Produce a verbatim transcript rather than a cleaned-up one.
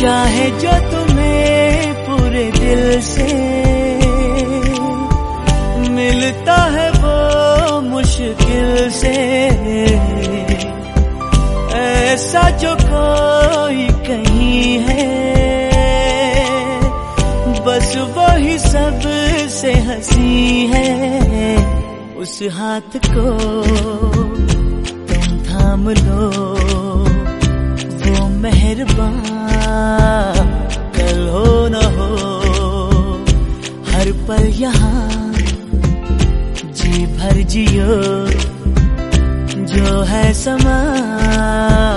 चाहे जो तुम्हें पूरे दिल से, मिलता है वो मुश्किल से। ऐसा जो कोई कहीं है, बस वही सबसे हंसी है। उस हाथ को तुम थाम लो, वो मेहरबान कल हो न हो। हर पल यहाँ जी भर जियो, जो है समा